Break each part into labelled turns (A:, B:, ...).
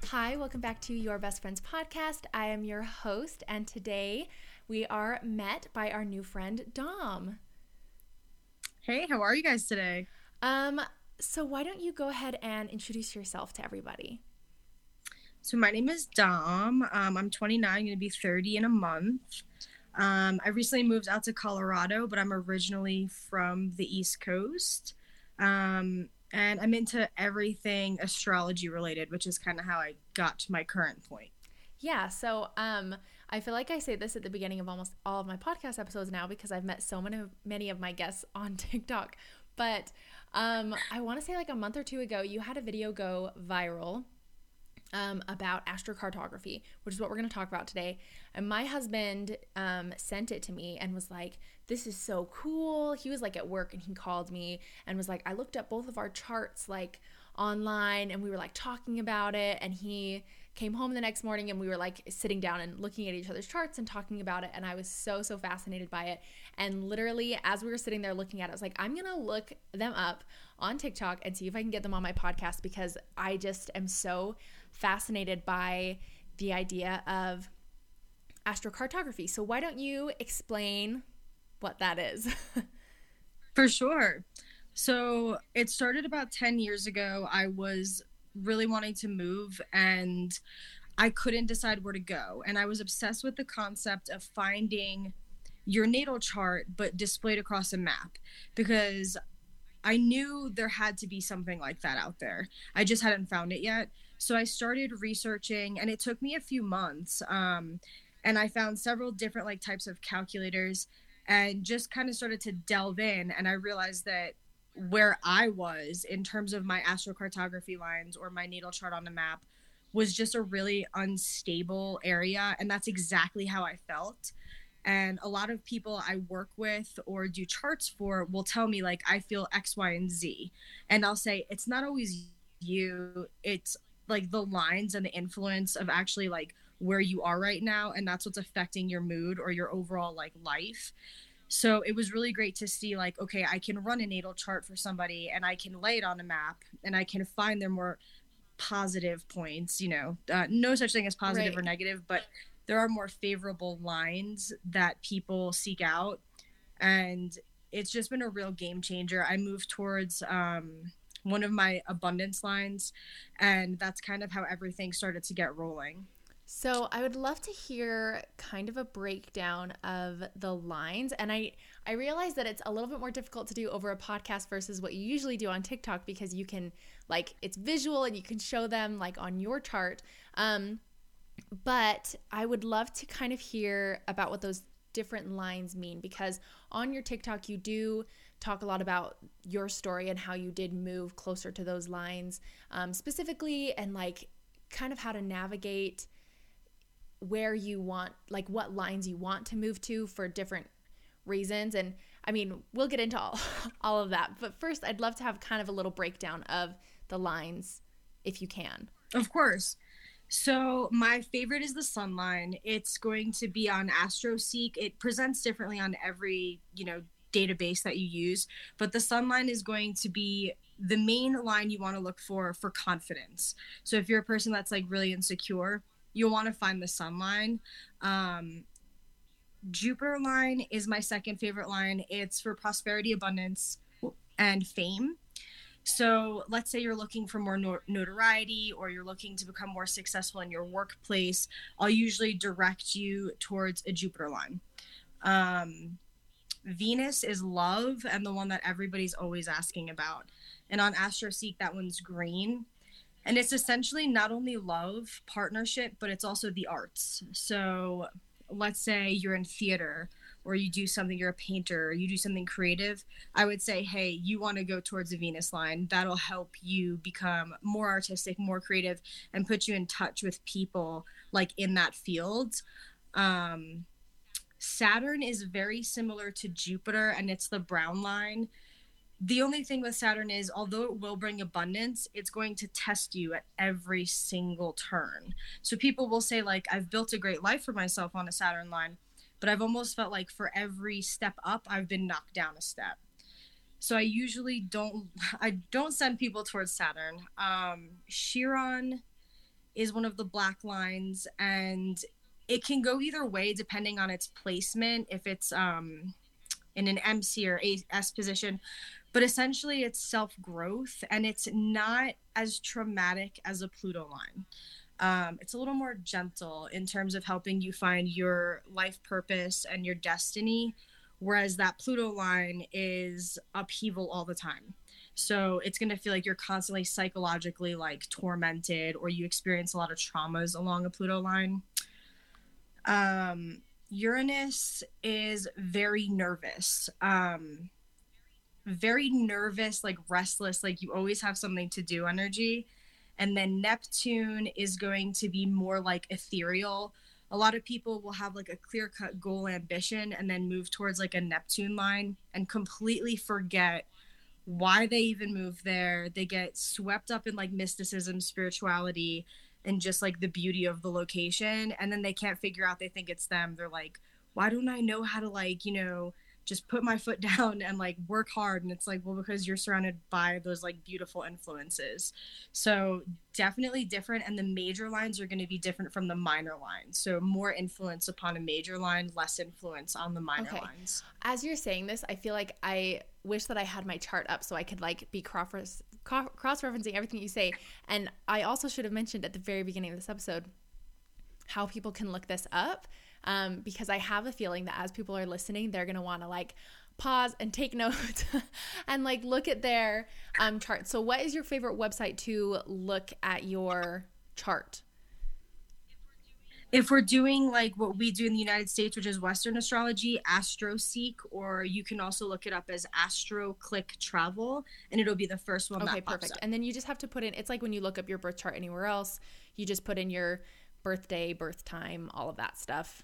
A: Hi, welcome back to Your Best Friends podcast. I am your host, and today we are met by our new friend, Dom.
B: Hey, how are you guys today?
A: So why don't you go ahead and introduce yourself to everybody?
B: So my name is Dom. I'm 29, going to be 30 in a month. I recently moved out to Colorado, but I'm originally from the East Coast. And I'm into everything astrology related, which is kind of how I got to my current point.
A: Yeah, so I feel like I say this at the beginning of almost all of my podcast episodes now because I've met so many of my guests on TikTok. But I want to say like a month or two ago, you had a video go viral about astrocartography, which is what we're going to talk about today. And my husband sent it to me and was like, this is so cool. He was like at work and he called me and was like, I looked up both of our charts like online and we were like talking about it. And he came home the next morning and we were like sitting down and looking at each other's charts and talking about it. And I was so fascinated by it. And literally as we were sitting there looking at it, I was like, I'm going to look them up on TikTok and see if I can get them on my podcast because I just am so fascinated by the idea of astrocartography. So why don't you explain what that is?
B: For sure. So it started about 10 years ago. I was really wanting to move and I couldn't decide where to go. And I was obsessed with the concept of finding your natal chart, but displayed across a map because I knew there had to be something like that out there. I just hadn't found it yet. So I started researching and it took me a few months. And I found several different like types of calculators and just kind of started to delve in. And I realized that where I was in terms of my astrocartography lines or my natal chart on the map was just a really unstable area. And that's exactly how I felt. And a lot of people I work with or do charts for will tell me, like, I feel X, Y, and Z. And I'll say, it's not always you, it's like the lines and the influence of actually like where you are right now. And that's what's affecting your mood or your overall like life. So it was really great to see, like, okay, I can run a natal chart for somebody and I can lay it on a map and I can find their more positive points, no such thing as positive
A: Right.
B: or negative, but there are more favorable lines that people seek out. And it's just been a real game changer. I moved towards one of my abundance lines, and that's kind of how everything started to get rolling.
A: So I would love to hear kind of a breakdown of the lines. And I realize that it's a little bit more difficult to do over a podcast versus what you usually do on TikTok because you can like it's visual and you can show them like on your chart. But I would love to kind of hear about what those different lines mean because on your TikTok you do talk a lot about your story and how you did move closer to those lines specifically and like kind of how to navigate where you want, like what lines you want to move to for different reasons. And I mean, we'll get into all of that. But first, I'd love to have kind of a little breakdown of the lines if you can.
B: Of course. So my favorite is the sun line. It's going to be on AstroSeek. It presents differently on every, database that you use, but the sun line is going to be the main line you want to look for confidence. So if you're a person that's like really insecure, you'll want to find the sun line. Jupiter line is my second favorite line. It's for prosperity, abundance, and fame. So let's say you're looking for more notoriety or you're looking to become more successful in your workplace. I'll usually direct you towards a Jupiter line. Venus is love and the one that everybody's always asking about. And on AstroSeek, that one's green. And it's essentially not only love, partnership, but it's also the arts. So let's say you're in theater or you do something, you're a painter, or you do something creative. I would say, hey, you want to go towards the Venus line. That'll help you become more artistic, more creative, and put you in touch with people like in that field. Saturn is very similar to Jupiter, and it's the brown line. The only thing with Saturn is, although it will bring abundance, it's going to test you at every single turn. So people will say, like, I've built a great life for myself on a Saturn line, but I've almost felt like for every step up, I've been knocked down a step. So I don't send people towards Saturn. Chiron is one of the black lines, and it can go either way depending on its placement, if it's in an MC or AS position. But essentially, it's self-growth, and it's not as traumatic as a Pluto line. It's a little more gentle in terms of helping you find your life purpose and your destiny, whereas that Pluto line is upheaval all the time. So it's going to feel like you're constantly psychologically like tormented, or you experience a lot of traumas along a Pluto line. Uranus is very nervous. Very nervous, like restless, like you always have something to do energy. And then Neptune is going to be more like ethereal. A lot of people will have like a clear-cut goal ambition and then move towards like a Neptune line and completely forget why they even moved there. They get swept up in like mysticism, spirituality, and just like the beauty of the location. And then they can't figure out, they think it's them. They're like, why don't I know how to like, just put my foot down and like work hard? And it's like, well, because you're surrounded by those like beautiful influences. So definitely different. And the major lines are going to be different from the minor lines. So more influence upon a major line, less influence on the minor lines.
A: As you're saying this, I feel like I wish that I had my chart up so I could like be cross-referencing everything you say. And I also should have mentioned at the very beginning of this episode how people can look this up. Because I have a feeling that as people are listening, they're going to want to like pause and take notes and like look at their chart. So what is your favorite website to look at your chart?
B: If we're doing like what we do in the United States, which is Western astrology, AstroSeek, or you can also look it up as AstroClick Travel, and it'll be the first one that pops
A: perfect.
B: up.
A: And then you just have to put in, it's like when you look up your birth chart anywhere else, you just put in your birthday, birth time, all of that stuff.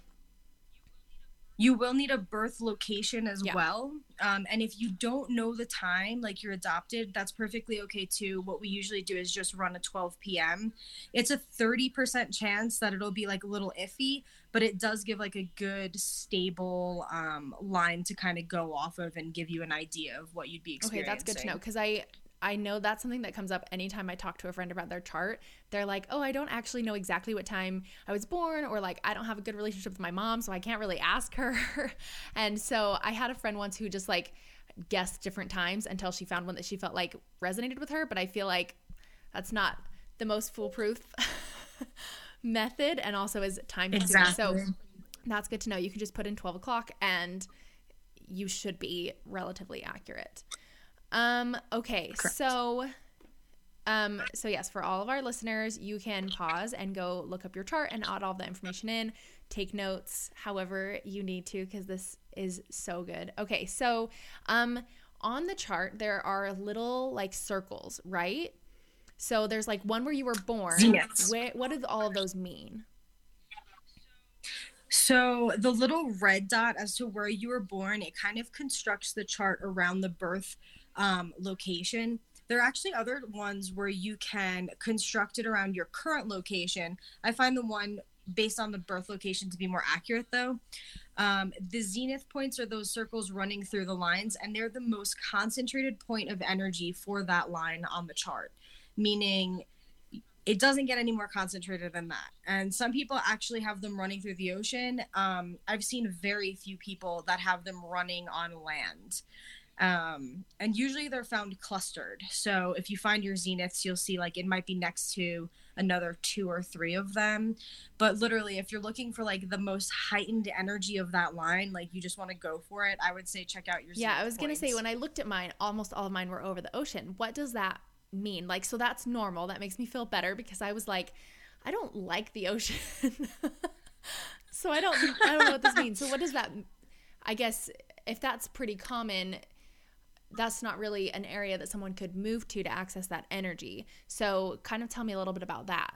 B: You will need a birth location as well. And if you don't know the time, like you're adopted, that's perfectly okay too. What we usually do is just run a 12 p.m. It's a 30% chance that it'll be like a little iffy, but it does give like a good stable line to kind of go off of and give you an idea of what you'd be experiencing.
A: Okay, that's good to know, because I know that's something that comes up anytime I talk to a friend about their chart. They're like, oh, I don't actually know exactly what time I was born, or like I don't have a good relationship with my mom, so I can't really ask her. And so I had a friend once who just like guessed different times until she found one that she felt like resonated with her. But I feel like that's not the most foolproof method, and also is time consuming.
B: Exactly.
A: So that's good to know. You can just put in 12 o'clock and you should be relatively accurate. Okay. Correct. So yes, for all of our listeners, you can pause and go look up your chart and add all the information in, take notes, however you need to, because this is so good. Okay. So, on the chart, there are little like circles, right? So there's like one where you were born.
B: Yes.
A: What do all of those mean?
B: So the little red dot as to where you were born, it kind of constructs the chart around the birth location. There are actually other ones where you can construct it around your current location. I find the one based on the birth location to be more accurate though. The zenith points are those circles running through the lines, and they're the most concentrated point of energy for that line on the chart, meaning it doesn't get any more concentrated than that. And some people actually have them running through the ocean. I've seen very few people that have them running on land. And usually they're found clustered. So if you find your zeniths, you'll see like it might be next to another 2 or 3 of them. But literally, if you're looking for like the most heightened energy of that line, like you just want to go for it, I would say check out your zenith
A: I was going to
B: points.
A: say, when I looked at mine, almost all of mine were over the ocean. What does that mean? Like, so that's normal. That makes me feel better, because I was like, I don't like the ocean. So I don't know what this means. So what does that, I guess if that's pretty common, that's not really an area that someone could move to access that energy. So kind of tell me a little bit about that.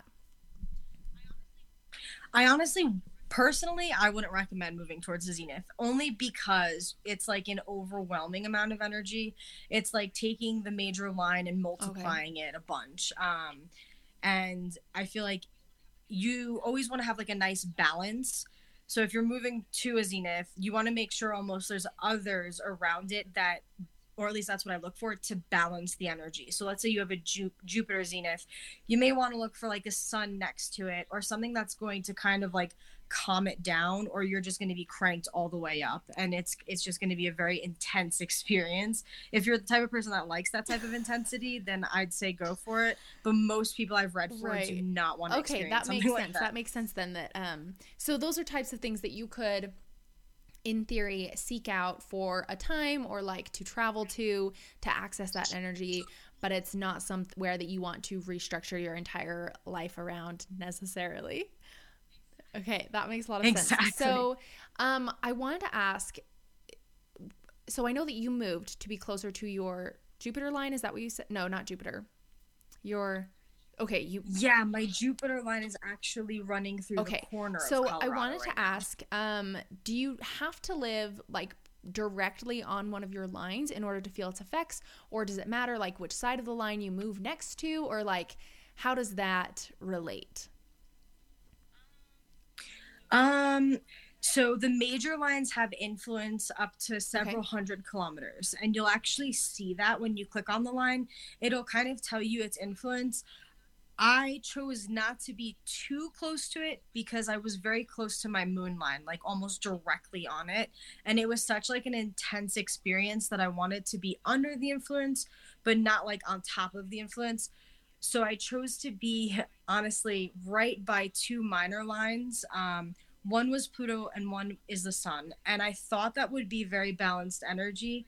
B: I honestly, personally, I wouldn't recommend moving towards the zenith, only because it's like an overwhelming amount of energy. It's like taking the major line and multiplying it a bunch. And I feel like you always want to have like a nice balance. So if you're moving to a zenith, you want to make sure almost there's others around it that or at least that's what I look for, to balance the energy. So let's say you have a Jupiter zenith, you may want to look for like a sun next to it or something that's going to kind of like calm it down, or you're just going to be cranked all the way up, and it's just going to be a very intense experience. If you're the type of person that likes that type of intensity, then I'd say go for it, but most people I've read for do not want to experience something like that.
A: That makes sense then. That so those are types of things that you could in theory seek out for a time, or like to travel to access that energy, but it's not somewhere that you want to restructure your entire life around necessarily. Okay, that makes a lot of sense. So I wanted to ask, so I know that you moved to be closer to your Jupiter line. Is that what you said? No, not Jupiter.
B: Yeah, my Jupiter line is actually running through the corner of Colorado.
A: So I wanted to ask, do you have to live like directly on one of your lines in order to feel its effects, or does it matter like which side of the line you move next to, or like how does that relate?
B: So the major lines have influence up to several hundred kilometers, and you'll actually see that when you click on the line. It'll kind of tell you its influence. I chose not to be too close to it because I was very close to my moon line, like almost directly on it. And it was such like an intense experience that I wanted to be under the influence, but not like on top of the influence. So I chose to be honestly right by two minor lines. One was Pluto and one is the sun. And I thought that would be very balanced energy.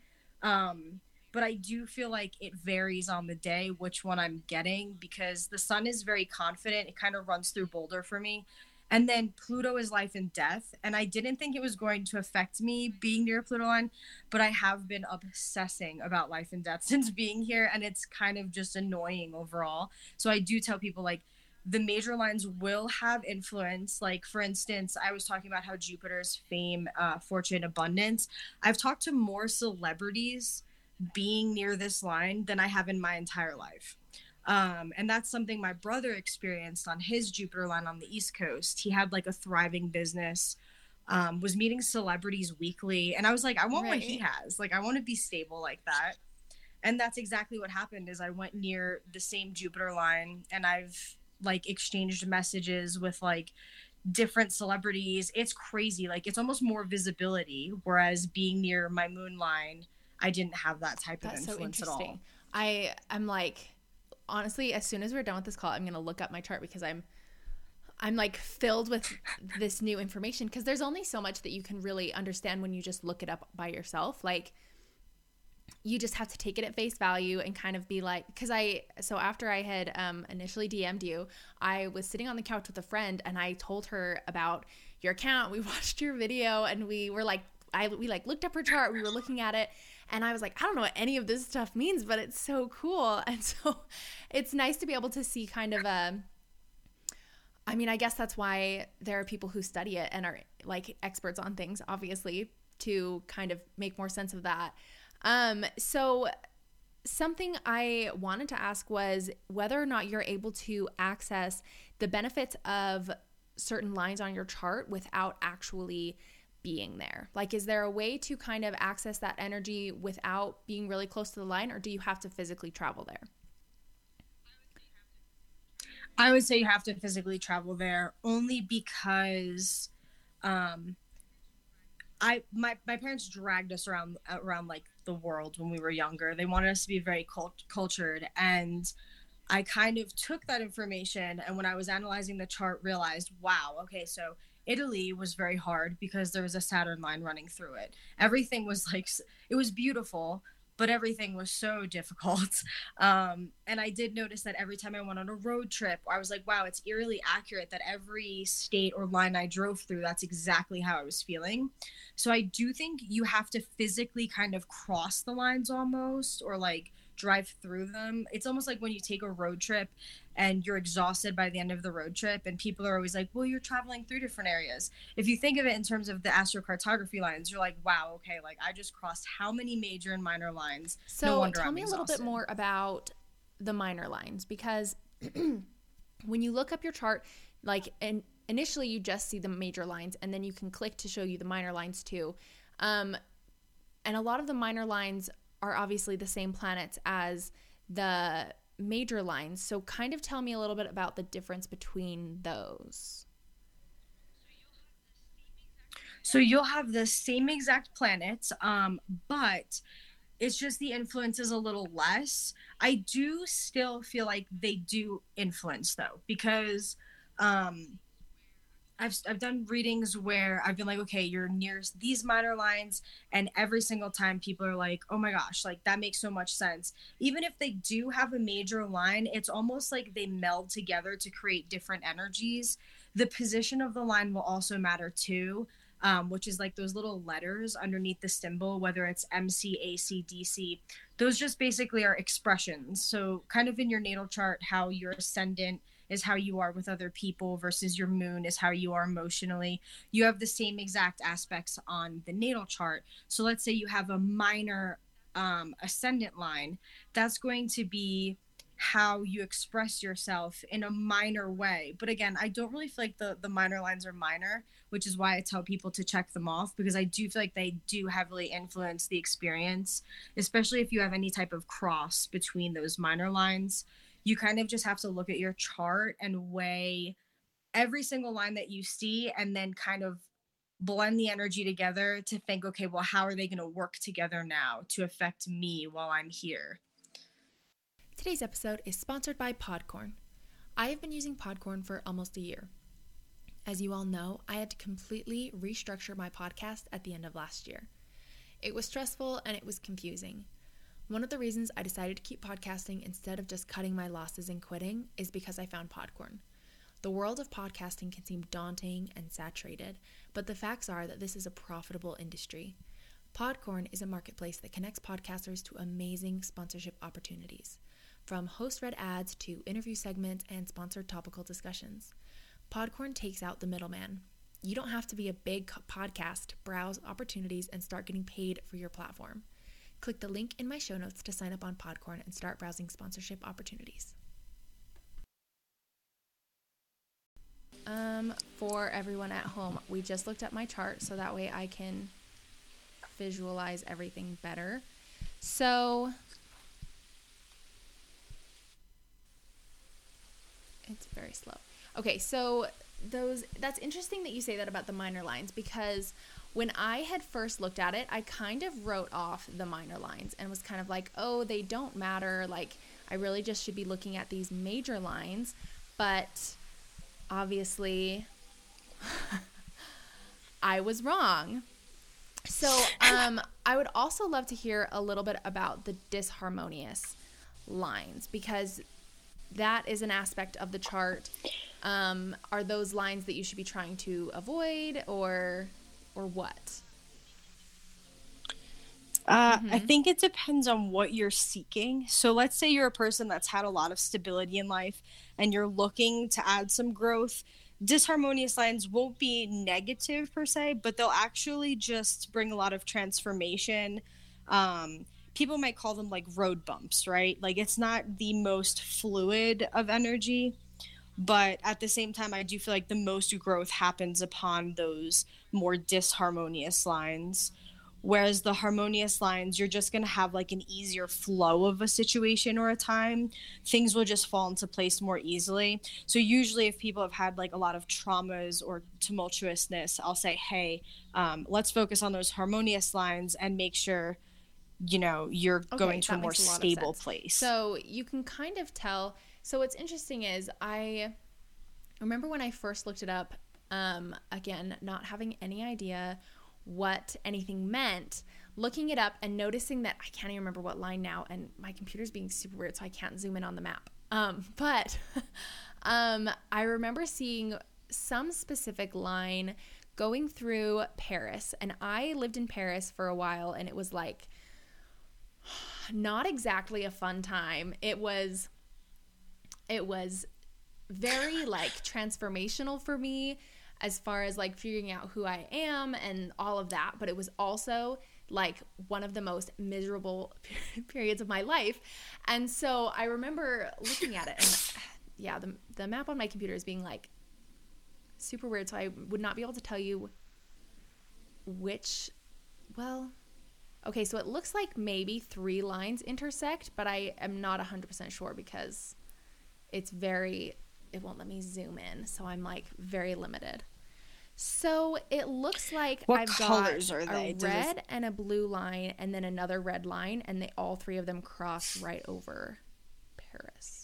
B: But I do feel like it varies on the day which one I'm getting, because the sun is very confident. It kind of runs through Boulder for me. And then Pluto is life and death. And I didn't think it was going to affect me being near Pluto line, but I have been obsessing about life and death since being here. And it's kind of just annoying overall. So I do tell people like the major lines will have influence. Like, for instance, I was talking about how Jupiter's fame, fortune, abundance. I've talked to more celebrities being near this line than I have in my entire life. And that's something my brother experienced on his Jupiter line on the East Coast. He had like a thriving business, was meeting celebrities weekly. And I was like, I want what he has. Like, I want to be stable like that. And that's exactly what happened. Is I went near the same Jupiter line, and I've like exchanged messages with like different celebrities. It's crazy. Like, it's almost more visibility. Whereas being near my moon line, I didn't have that type of influence at all.
A: I'm like, honestly, as soon as we're done with this call, I'm going to look up my chart, because I'm like filled with this new information, because there's only so much that you can really understand when you just look it up by yourself. Like, you just have to take it at face value and kind of be like, so after I had initially DM'd you, I was sitting on the couch with a friend, and I told her about your account. We watched your video, and we were like, we like looked up her chart. We were looking at it, and I was like, I don't know what any of this stuff means, but it's so cool. And so it's nice to be able to see kind of I mean, I guess that's why there are people who study it and are like experts on things, obviously, to kind of make more sense of that. So something I wanted to ask was whether or not you're able to access the benefits of certain lines on your chart without actually being there. Like, is there a way to kind of access that energy without being really close to the line, or do you have to physically travel there?
B: I would say you have to physically travel there, only because my parents dragged us around like the world when we were younger. They wanted us to be very cultured, and I kind of took that information, and when I was analyzing the chart, realized, wow, okay, so Italy was very hard because there was a Saturn line running through it. Everything was like, it was beautiful, but everything was so difficult. And I did notice that every time I went on a road trip, I was like, wow, it's eerily accurate that every state or line I drove through, that's exactly how I was feeling. So I do think you have to physically kind of cross the lines almost, or like drive through them. It's almost like when you take a road trip and you're exhausted by the end of the road trip, and people are always like, well, you're traveling through different areas. If you think of it in terms of the astrocartography lines, you're like, wow, okay, like I just crossed how many major and minor lines.
A: So
B: no wonder
A: tell me a little bit more about the minor lines, because when you look up your chart, like, and initially you just see the major lines, and then you can click to show you the minor lines too. And a lot of the minor lines are obviously the same planets as the major lines. So kind of tell me a little bit about the difference between those.
B: So you'll have the same exact planets, but it's just the influence is a little less. I do still feel like they do influence though, because um, I've done readings where I've been like, okay, you're near these minor lines, and every single time people are like, oh my gosh, like that makes so much sense. Even if they do have a major line, it's almost like they meld together to create different energies. The position of the line will also matter too, which is like those little letters underneath the symbol, whether it's MC, AC, DC. Those just basically are expressions. So, kind of in your natal chart, how your ascendant is how you are with other people versus your moon is how you are emotionally. You have the same exact aspects on the natal chart. So let's say you have a minor ascendant line, that's going to be how you express yourself in a minor way. But again, I don't really feel like the minor lines are minor, which is why I tell people to check them off, because I do feel like they do heavily influence the experience, especially if you have any type of cross between those minor lines. You kind of just have to look at your chart and weigh every single line that you see and then kind of blend the energy together to think, okay, well, how are they going to work together now to affect me while I'm here?
A: Today's episode is sponsored by Podcorn. I have been using Podcorn for almost a year. As you all know, I had to completely restructure my podcast at the end of last year. It was stressful and it was confusing. One of the reasons I decided to keep podcasting instead of just cutting my losses and quitting is because I found Podcorn. The world of podcasting can seem daunting and saturated, but the facts are that this is a profitable industry. Podcorn is a marketplace that connects podcasters to amazing sponsorship opportunities, from host-read ads to interview segments and sponsored topical discussions. Podcorn takes out the middleman. You don't have to be a big podcast to browse opportunities and start getting paid for your platform. Click the link in my show notes to sign up on Podcorn and start browsing sponsorship opportunities. For everyone at home, we just looked at my chart so that way I can visualize everything better. So it's very slow. Okay, so that's interesting that you say that about the minor lines, because when I had first looked at it, I kind of wrote off the minor lines and was kind of like, oh, they don't matter. Like, I really just should be looking at these major lines. But obviously, I was wrong. So I would also love to hear a little bit about the disharmonious lines, because that is an aspect of the chart. Are those lines that you should be trying to avoid, or what?
B: I think it depends on what you're seeking. So let's say you're a person that's had a lot of stability in life and you're looking to add some growth. Disharmonious lines won't be negative per se, but they'll actually just bring a lot of transformation. People might call them like road bumps, right? Like, it's not the most fluid of energy, but at the same time, I do feel like the most growth happens upon those more disharmonious lines. Whereas the harmonious lines, you're just going to have like an easier flow of a situation or a time. Things will just fall into place more easily. So usually if people have had like a lot of traumas or tumultuousness, I'll say, hey, let's focus on those harmonious lines and make sure, you know, you're going to a more stable place.
A: So you can kind of tell. So what's interesting is I remember when I first looked it up, again, not having any idea what anything meant, looking it up and noticing that I can't even remember what line now, and my computer's being super weird, so I can't zoom in on the map. But I remember seeing some specific line going through Paris, and I lived in Paris for a while, and it was like not exactly a fun time. It was very like transformational for me, as far as like figuring out who I am and all of that. But it was also like one of the most miserable periods of my life. And so I remember looking at it, and yeah, the map on my computer is being like super weird. So I would not be able to tell you which, well, Okay, so it looks like maybe 3 lines intersect, but I am not 100% sure because it won't let me zoom in. So I'm like very limited. So it looks like
B: What
A: I've
B: colors
A: got
B: are they?
A: a red and a blue line and then another red line, and all 3 of them cross right over Paris.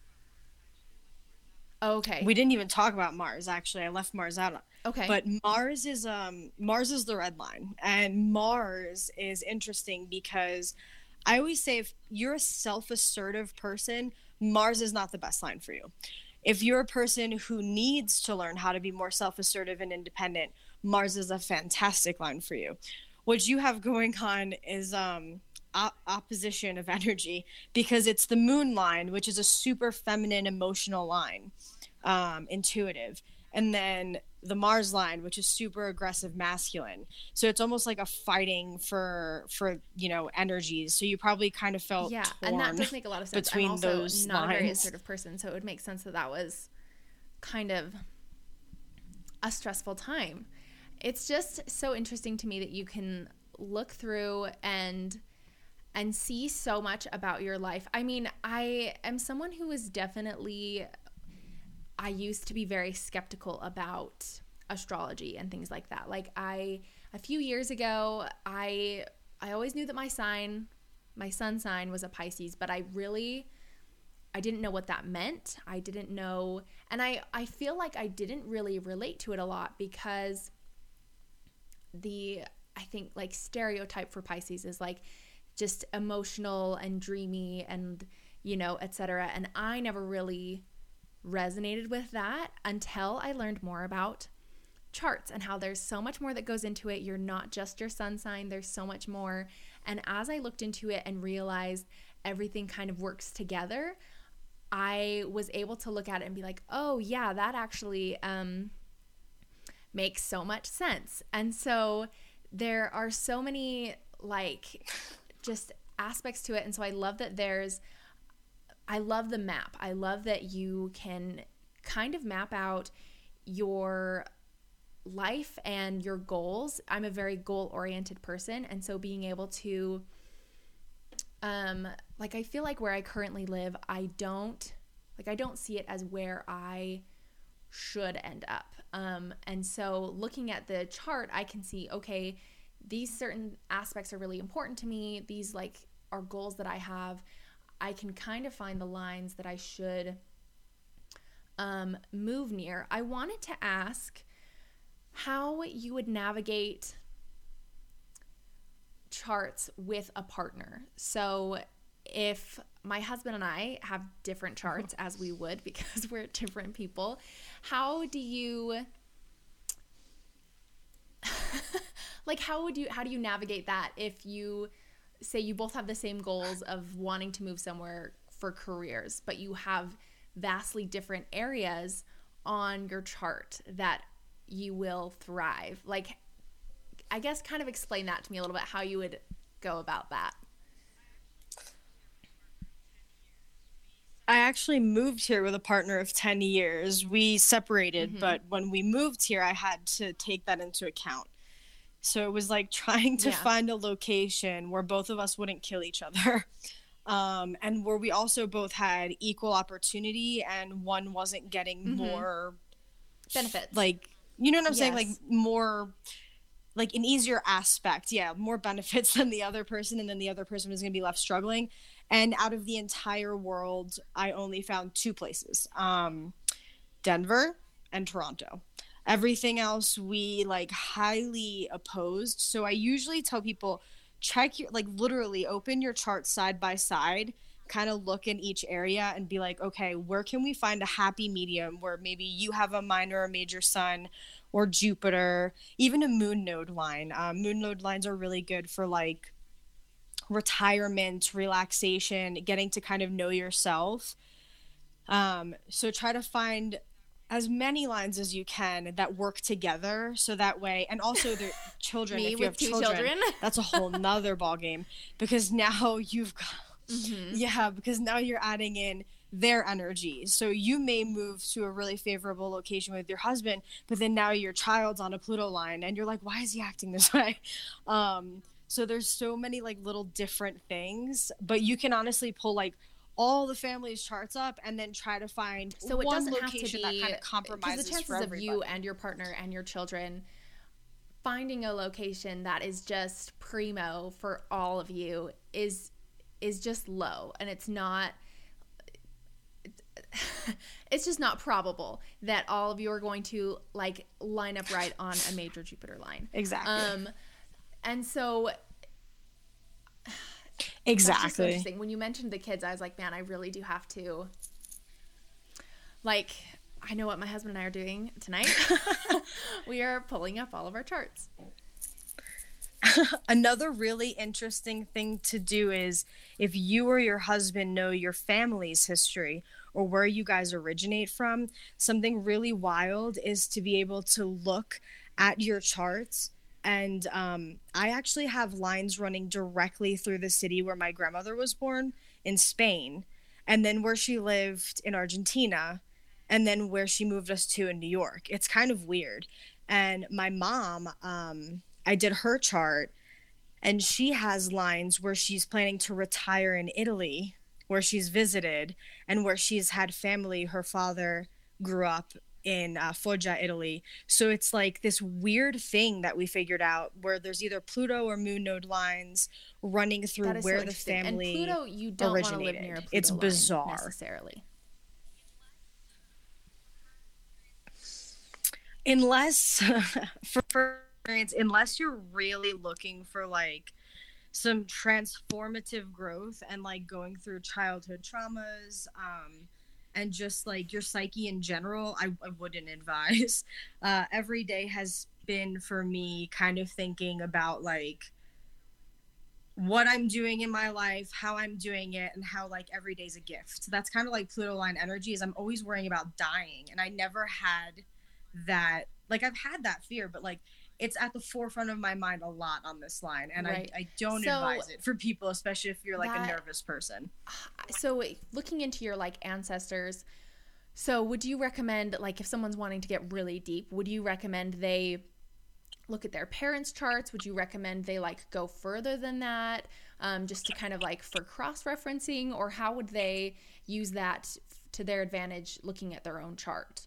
A: Okay.
B: We didn't even talk about Mars, actually. I left Mars out.
A: Okay.
B: But Mars is the red line. And Mars is interesting because I always say if you're a self-assertive person, Mars is not the best line for you. If you're a person who needs to learn how to be more self-assertive and independent, Mars is a fantastic line for you. What you have going on is opposition of energy, because it's the moon line, which is a super feminine, emotional line, intuitive, and then the Mars line, which is super aggressive, masculine. So it's almost like a fighting for energies. So you probably kind of felt torn,
A: and that does make a lot of sense.
B: Between
A: I'm also
B: those
A: not
B: lines.
A: a very assertive person, so it would make sense that was kind of a stressful time. It's just so interesting to me that you can look through and see so much about your life. I mean, I am someone who is definitely, I used to be very skeptical about astrology and things like that. Like a few years ago, I always knew that my sun sign was a Pisces, but I didn't know what that meant. I didn't know, and I feel like I didn't really relate to it a lot because I think like stereotype for Pisces is like just emotional and dreamy and, etc. And I never really resonated with that until I learned more about charts and how there's so much more that goes into it. You're not just your sun sign. There's so much more. And as I looked into it and realized everything kind of works together, I was able to look at it and be like, oh yeah, that actually makes so much sense. And so there are so many like just aspects to it. And so I love that I love the map. I love that you can kind of map out your life and your goals. I'm a very goal-oriented person. And so being able to, I feel like where I currently live, I don't see it as where I should end up. And so looking at the chart, I can see, okay, these certain aspects are really important to me. These are goals that I have. I can kind of find the lines that I should move near. I wanted to ask how you would navigate charts with a partner. So if my husband and I have different charts, as we would because we're different people, how do you how do you navigate that if you say you both have the same goals of wanting to move somewhere for careers, but you have vastly different areas on your chart that you will thrive? I guess kind of explain that to me a little bit, how you would go about that.
B: I actually moved here with a partner of 10 years. We separated, but when we moved here, I had to take that into account. So it was like trying to find a location where both of us wouldn't kill each other. And where we also both had equal opportunity and one wasn't getting more
A: benefits.
B: You know what I'm saying? More, an easier aspect. Yeah, more benefits than the other person. And then the other person was going to be left struggling. And out of the entire world, I only found 2 places, Denver and Toronto. Everything else we highly opposed. So I usually tell people, check your, literally open your chart side by side, kind of look in each area and be like, okay, where can we find a happy medium where maybe you have a minor or major sun or Jupiter, even a moon node line. Moon node lines are really good for retirement, relaxation, getting to kind of know yourself. So try to find as many lines as you can that work together, so that way, and also the children.
A: Me
B: if you
A: with
B: have
A: 2
B: children, that's a whole nother ball game, because now you've got because now you're adding in their energy. So you may move to a really favorable location with your husband, but then now your child's on a Pluto line and you're like, why is he acting this way? So there's so many like little different things, but you can honestly pull like all the family's charts up and then try to find
A: so it
B: one
A: doesn't have to
B: location
A: be,
B: that kind of compromises
A: because the chances
B: for
A: of
B: everybody.
A: you and your partner and your children finding a location that is just primo for all of you is just low, and it's just not probable that all of you are going to like line up right on a major Jupiter line.
B: Exactly.
A: And so
B: exactly.
A: Interesting. When you mentioned the kids, I was like, man, I really do have to, like, I know what my husband and I are doing tonight. We are pulling up all of our charts.
B: Another really interesting thing to do is, if you or your husband know your family's history or where you guys originate from, something really wild is to be able to look at your charts. And I actually have lines running directly through the city where my grandmother was born in Spain, and then where she lived in Argentina, and then where she moved us to in New York. It's kind of weird. And my mom, I did her chart, and she has lines where she's planning to retire in Italy, where she's visited, and where she's had family. Her father grew up in Foggia, Italy. So it's like this weird thing that we figured out where there's either Pluto or Moon node lines running through where the family
A: and Pluto, you don't
B: originated.
A: Want to live near a Pluto
B: it's bizarre
A: line necessarily.
B: Unless unless you're really looking for like some transformative growth and like going through childhood traumas, and just like your psyche in general, I wouldn't advise. Every day has been for me kind of thinking about like what I'm doing in my life, how I'm doing it, and how like every day's a gift. That's kind of like Pluto line energy, is I'm always worrying about dying, and I never had that. Like I've had that fear, but like it's at the forefront of my mind a lot on this line, and right. I don't advise it for people, especially if you're like a nervous person.
A: So looking into your like ancestors, so would you recommend, like if someone's wanting to get really deep, would you recommend they look at their parents' charts? Would you recommend they like go further than that, just to kind of like for cross-referencing, or how would they use that to their advantage looking at their own chart?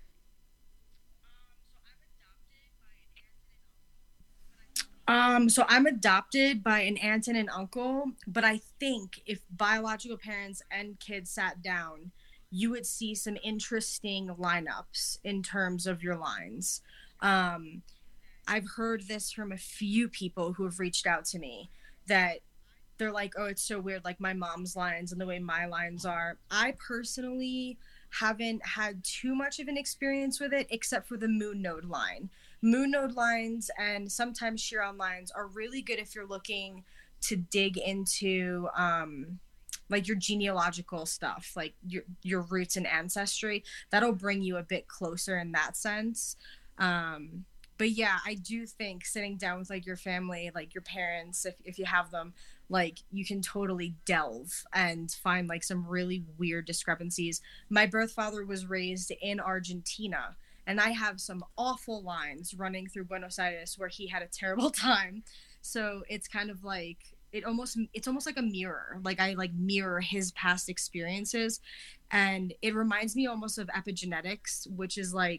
B: So I'm adopted by an aunt and an uncle, but I think if biological parents and kids sat down, you would see some interesting lineups in terms of your lines. I've heard this from a few people who have reached out to me, that they're like, oh, it's so weird, like my mom's lines and the way my lines are. I personally haven't had too much of an experience with it, except for the moon node line. Moon node lines and sometimes Chiron lines are really good if you're looking to dig into like your genealogical stuff, like your roots and ancestry. That'll bring you a bit closer in that sense. But yeah, I do think sitting down with like your family, like your parents, if you have them, like you can totally delve and find like some really weird discrepancies. My birth father was raised in Argentina, and I have some awful lines running through Buenos Aires where he had a terrible time. So it's kind of like it's almost like a mirror. Like I like mirror his past experiences, and it reminds me almost of epigenetics, which is like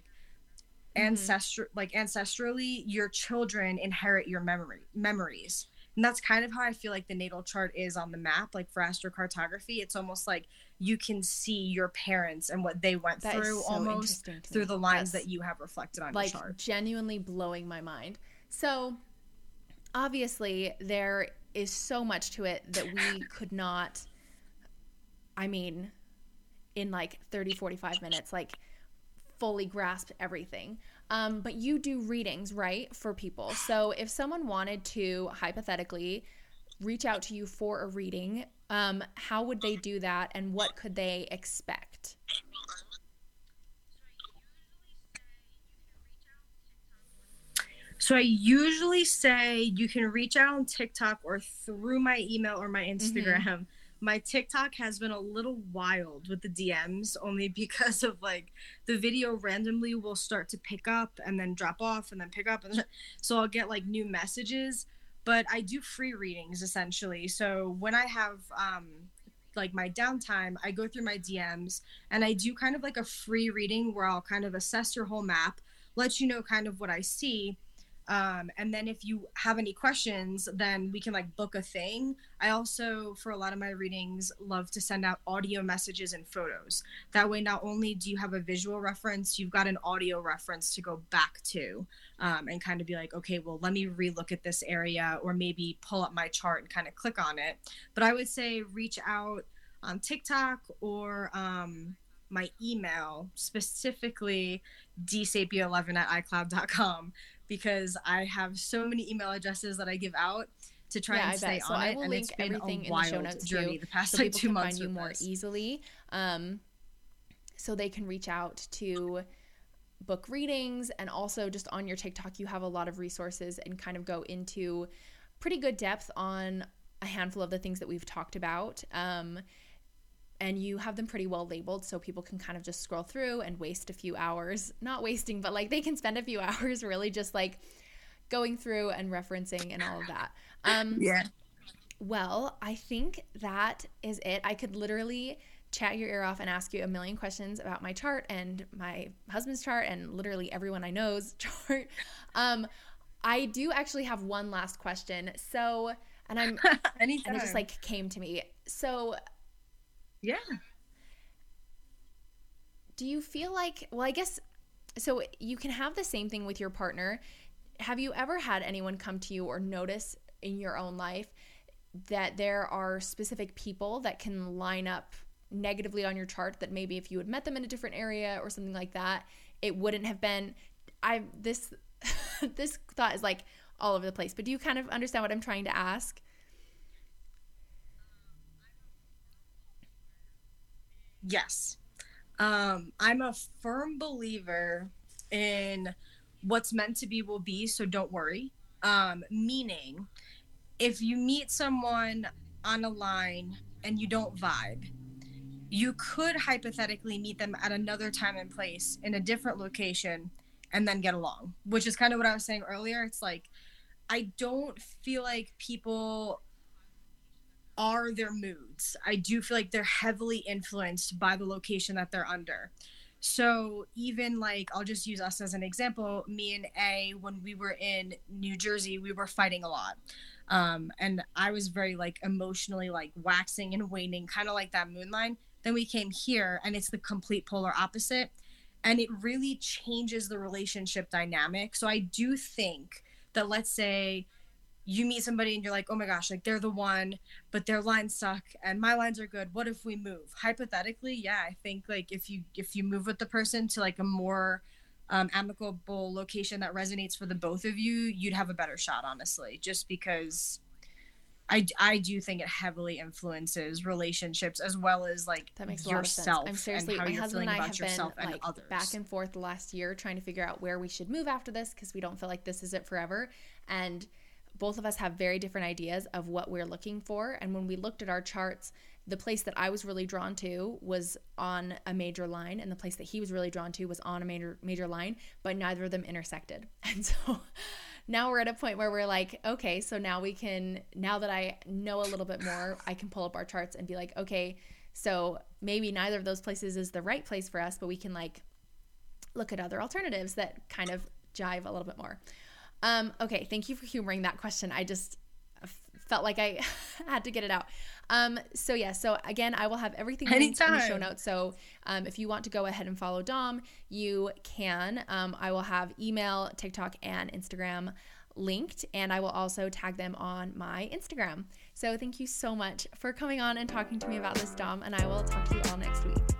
B: ancestrally your children inherit your memories. And that's kind of how I feel like the natal chart is on the map. Like for astrocartography, it's almost like you can see your parents and what they went through almost through the lines that you have reflected on your chart.
A: Like genuinely blowing my mind. So obviously there is so much to it that we could not, I mean, in like 30, 45 minutes, like fully grasp everything. But you do readings, right, for people. So if someone wanted to hypothetically reach out to you for a reading, how would they do that, and what could they expect?
B: So I usually say you can reach out on TikTok or through my email or my Instagram. Mm-hmm. My TikTok has been a little wild with the DMs, only because of like the video randomly will start to pick up and then drop off and then pick up. So I'll get like new messages. but I do free readings essentially. So when I have like my downtime, I go through my DMs and I do kind of like a free reading where I'll kind of assess your whole map, let you know kind of what I see. And then if you have any questions, then we can like book a thing. I also, for a lot of my readings, love to send out audio messages and photos. That way, not only do you have a visual reference, you've got an audio reference to go back to, and kind of be like, okay, well, let me relook at this area, or maybe pull up my chart and kind of click on it. But I would say reach out on TikTok or my email, specifically dsapia11@icloud.com, because I have so many email addresses that I give out to try and stay on it.
A: And it's been a wild journey
B: the past like 2 months.
A: So people can find you more easily, so they can reach out to book readings. And also just on your TikTok, you have a lot of resources and kind of go into pretty good depth on a handful of the things that we've talked about. And you have them pretty well labeled, so people can kind of just scroll through and waste a few hours. Not wasting, but like they can spend a few hours really just like going through and referencing and all of that.
B: Yeah.
A: Well, I think that is it. I could literally chat your ear off and ask you a million questions about my chart and my husband's chart and literally everyone I know's chart. I do actually have one last question. So, and it just like came to me. So,
B: yeah.
A: Do you feel like, well, I guess, so you can have the same thing with your partner. Have you ever had anyone come to you or notice in your own life that there are specific people that can line up negatively on your chart that maybe if you had met them in a different area or something like that, it wouldn't have been, this thought is like all over the place, but do you kind of understand what I'm trying to ask?
B: Yes. I'm a firm believer in what's meant to be will be, so don't worry. Meaning, if you meet someone on a line and you don't vibe, you could hypothetically meet them at another time and place in a different location and then get along, which is kind of what I was saying earlier. It's like, I don't feel like people are their moods. I do feel like they're heavily influenced by the location that they're under. So even like, I'll just use us as an example. Me and A, when we were in New Jersey, we were fighting a lot. And I was very like emotionally like waxing and waning, kind of like that moon line. Then we came here and it's the complete polar opposite. And it really changes the relationship dynamic. So I do think that, let's say you meet somebody and you're like, oh my gosh, like they're the one, but their lines suck and my lines are good. What if we move? Hypothetically, yeah, I think like if you move with the person to like a more amicable location that resonates for the both of you, you'd have a better shot, honestly, just because I do think it heavily influences relationships as well as like
A: that makes
B: yourself.
A: I'm seriously,
B: and how
A: my husband and I have been
B: and others.
A: Back and forth the last year trying to figure out where we should move after this because we don't feel like this is it forever. And both of us have very different ideas of what we're looking for. And when we looked at our charts, the place that I was really drawn to was on a major line, and the place that he was really drawn to was on a major line, but neither of them intersected. And so now we're at a point where we're like, okay, so now that I know a little bit more, I can pull up our charts and be like, okay, so maybe neither of those places is the right place for us, but we can like look at other alternatives that kind of jive a little bit more. Okay, thank you for humoring that question. I just felt like I had to get it out. So again, I will have everything linked in the show notes. So if you want to go ahead and follow Dom, you can. I will have email, TikTok, and Instagram linked, and I will also tag them on my Instagram. So thank you so much for coming on and talking to me about this, Dom, and I will talk to you all next week.